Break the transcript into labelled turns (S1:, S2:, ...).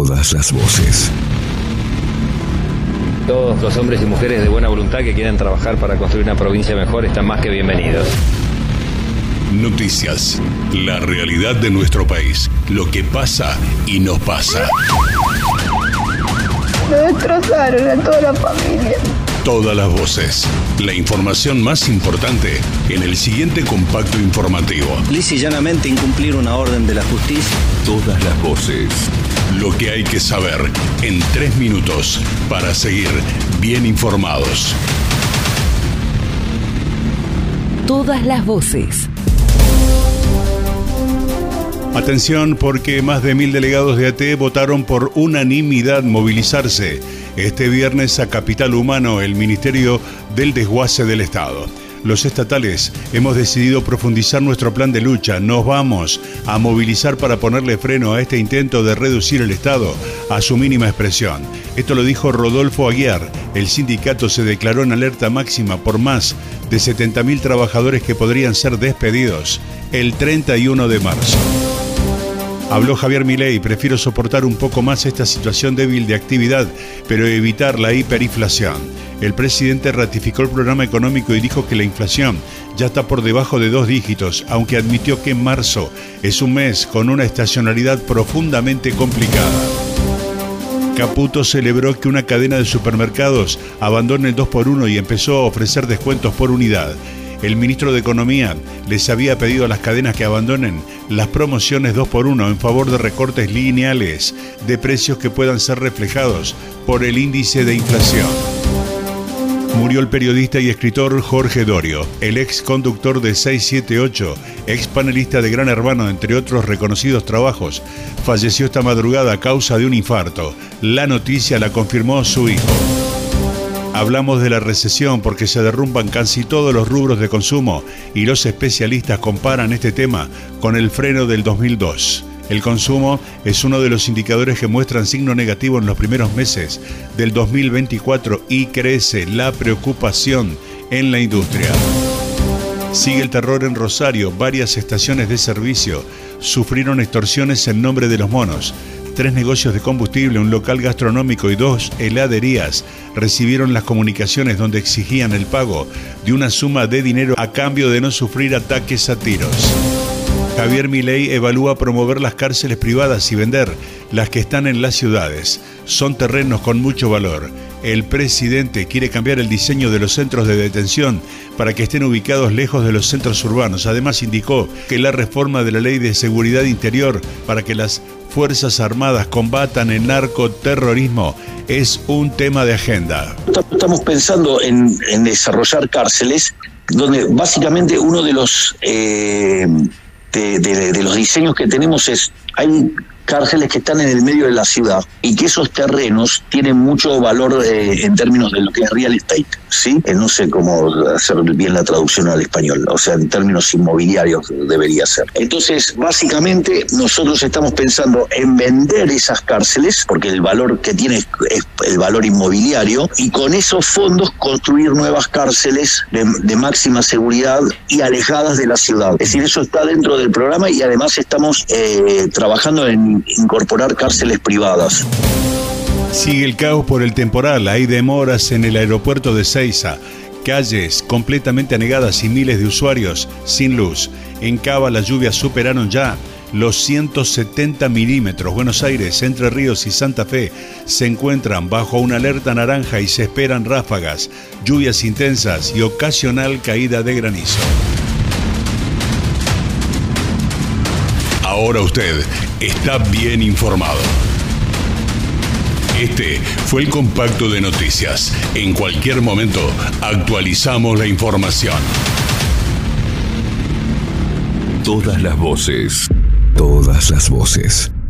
S1: Todas las voces.
S2: Todos los hombres y mujeres de buena voluntad que quieran trabajar para construir una provincia mejor están más que bienvenidos.
S3: Noticias, la realidad de nuestro país, lo que pasa y nos pasa.
S4: Me destrozaron a toda la familia.
S3: Todas las voces, la información más importante en el siguiente compacto informativo.
S5: Lisa y llanamente incumplir una orden de la justicia.
S1: Todas las voces.
S3: Lo que hay que saber en 3 minutos para seguir bien informados.
S6: Todas las voces.
S3: Atención, porque más de 1000 delegados de ATE votaron por unanimidad movilizarse este viernes a Capital Humano, el Ministerio del Desguace del Estado. Los estatales hemos decidido profundizar nuestro plan de lucha. Nos vamos a movilizar para ponerle freno a este intento de reducir el Estado a su mínima expresión. Esto lo dijo Rodolfo Aguiar. El sindicato se declaró en alerta máxima por más de 70.000 trabajadores que podrían ser despedidos el 31 de marzo. Habló Javier Milei: prefiero soportar un poco más esta situación débil de actividad, pero evitar la hiperinflación. El presidente ratificó el programa económico y dijo que la inflación ya está por debajo de 2 dígitos, aunque admitió que marzo es un mes con una estacionalidad profundamente complicada. Caputo celebró que una cadena de supermercados abandone el 2x1 y empezó a ofrecer descuentos por unidad. El ministro de Economía les había pedido a las cadenas que abandonen las promociones 2x1 en favor de recortes lineales de precios que puedan ser reflejados por el índice de inflación. Murió el periodista y escritor Jorge Dorio, el ex conductor de 678, ex panelista de Gran Hermano, entre otros reconocidos trabajos. Falleció esta madrugada a causa de un infarto. La noticia la confirmó su hijo. Hablamos de la recesión porque se derrumban casi todos los rubros de consumo y los especialistas comparan este tema con el freno del 2002. El consumo es uno de los indicadores que muestran signo negativo en los primeros meses del 2024 y crece la preocupación en la industria. Sigue el terror en Rosario. Varias estaciones de servicio sufrieron extorsiones en nombre de los monos. 3 negocios de combustible, un local gastronómico y 2 heladerías recibieron las comunicaciones donde exigían el pago de una suma de dinero a cambio de no sufrir ataques a tiros. Javier Milei evalúa promover las cárceles privadas y vender las que están en las ciudades. Son terrenos con mucho valor. El presidente quiere cambiar el diseño de los centros de detención para que estén ubicados lejos de los centros urbanos. Además, indicó que la reforma de la Ley de Seguridad Interior para que las Fuerzas Armadas combatan el narcoterrorismo es un tema de agenda.
S7: Estamos pensando en desarrollar cárceles donde básicamente uno de los de los diseños que tenemos es, hay cárceles que están en el medio de la ciudad y que esos terrenos tienen mucho valor en términos de lo que es real estate, ¿sí? No sé cómo hacer bien la traducción al español, o sea, en términos inmobiliarios debería ser. Entonces, básicamente, nosotros estamos pensando en vender esas cárceles, porque el valor que tiene es el valor inmobiliario, y con esos fondos construir nuevas cárceles de máxima seguridad y alejadas de la ciudad. Es decir, eso está dentro del programa y además estamos trabajando en incorporar cárceles privadas.
S3: Sigue el caos por el temporal. Hay demoras en el aeropuerto de Ezeiza, calles completamente anegadas y miles de usuarios sin luz. En Cava las lluvias superaron ya los 170 milímetros. Buenos Aires, Entre Ríos y Santa Fe se encuentran bajo una alerta naranja y se esperan ráfagas, lluvias intensas y ocasional caída de granizo. Ahora usted está bien informado. Este fue el compacto de noticias. En cualquier momento actualizamos la información.
S1: Todas las voces. Todas las voces.